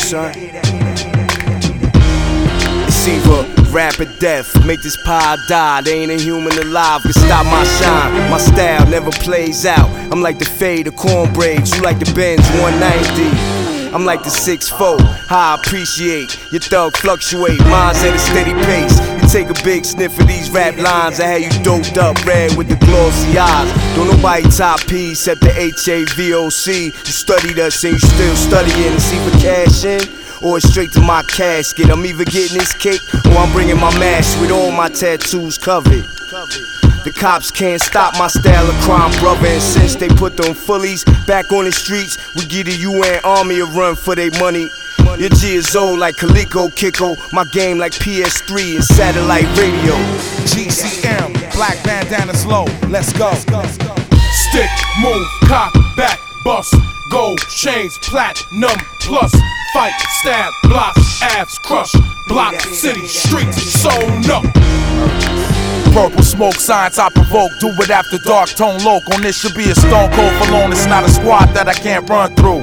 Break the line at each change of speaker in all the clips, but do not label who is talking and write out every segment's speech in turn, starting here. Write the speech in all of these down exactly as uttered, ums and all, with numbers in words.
son. It's either rap or death, make this pie die. There ain't a human alive can stop my shine. My style never plays out. I'm like the fade, the corn braids. You like the Benz one ninety. I'm like the six four, how I appreciate your thug fluctuate, mine's at a steady pace. You take a big sniff of these rap lines, I had you doped up red with the glossy eyes. Don't nobody top P except the H A V O C. You studied us and you still studying to see for cash in, or it's straight to my casket. I'm either getting this cake or I'm bringing my mask with all my tattoos covered. The cops can't stop my style of crime, brother. And since they put them fullies back on the streets, we give the U N Army a run for their money. Your G is old like Coleco Kiko, my game like P S three and satellite radio.
G C M, black bandana slow, let's go. Stick, move, cock, back, bust, gold, chains, platinum, plus, fight, stab, block, abs, crush, block, city, streets, sewn up. Purple smoke, science I provoke, do it after dark, tone loc. On this should be a stone cold for long, it's not a squad that I can't run through.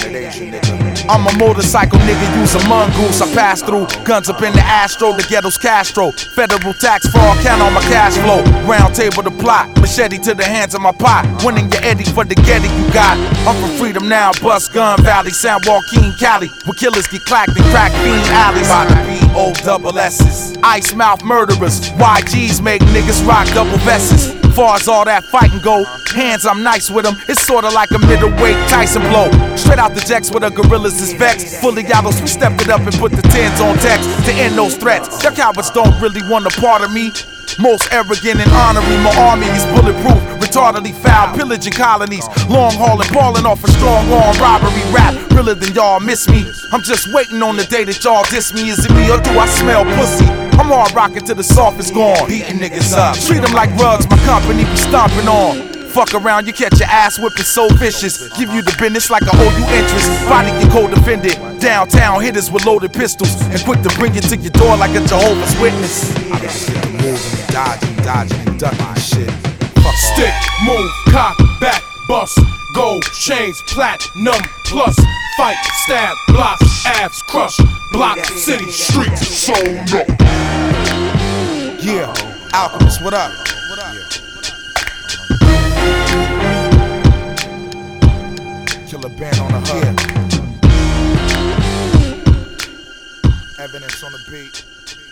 I'm a motorcycle nigga, use a mongoose. I pass through, guns up in the Astro, the ghetto's Castro. Federal tax fraud, count on my cash flow. Round table to plot, machete to the hands of my pot. Winning your Eddie for the Getty you got. I'm for freedom now, bust Gun Valley, San Joaquin, Cali. Where killers get clacked in crack fiend alleys. By the B O double S's, ice mouth murderers. Y Gs make niggas rock double vests. Far as all that fighting go, hands I'm nice with them. It's sorta like a middleweight Tyson blow. Straight out the jacks with the gorillas is vexed. Fully out we stepped it up and put the tens on text to end those threats. Your cowards don't really want a part of me. Most arrogant and honorary, my army is bulletproof, retardedly foul, pillaging colonies, long hauling, balling off a strong arm robbery rap, realer than y'all miss me. I'm just waiting on the day that y'all diss me. Is it me or do I smell pussy? I'm hard rocking till the soft is gone, beating niggas up. Treat them like rugs, my company be stomping on. Fuck around, you catch your ass whipping so vicious. Give you the business like I owe you interest. Body get cold defended. Downtown hitters with loaded pistols and quick to bring it to your door like a Jehovah's Witness. I just get the moving and dodging, dodging and ducking shit. Fuck stick, move, cock, back, bust, gold, chains, platinum, plus, fight, stab, block, abs, crush, block, city, streets, sewn up. Yeah, Alchemist, what up? What up? Killer band on the hood. Evidence on the beat.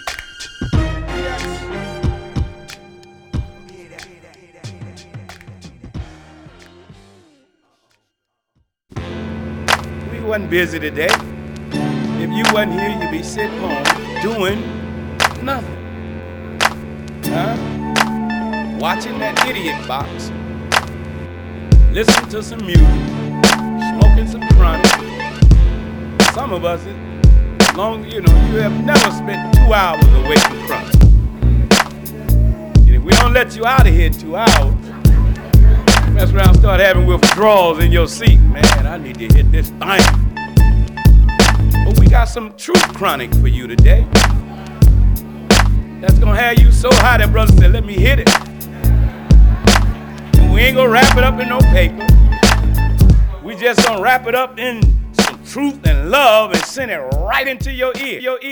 We wasn't busy today. If you wasn't here, you'd be sitting home doing nothing. Huh? Watching that idiot box. Listening to some music. Smoking some chronic. Some of us, as long as you know, you have never spent two hours away from chronic. And if we don't let you out of here in two hours, mess around, start having withdrawals in your seat. Man, I need to hit this thing. But we got some true chronic for you today. That's gonna have you so high that brother said, let me hit it. And we ain't gonna wrap it up in no paper. We just gonna wrap it up in some truth and love and send it right into your ear. Your ear.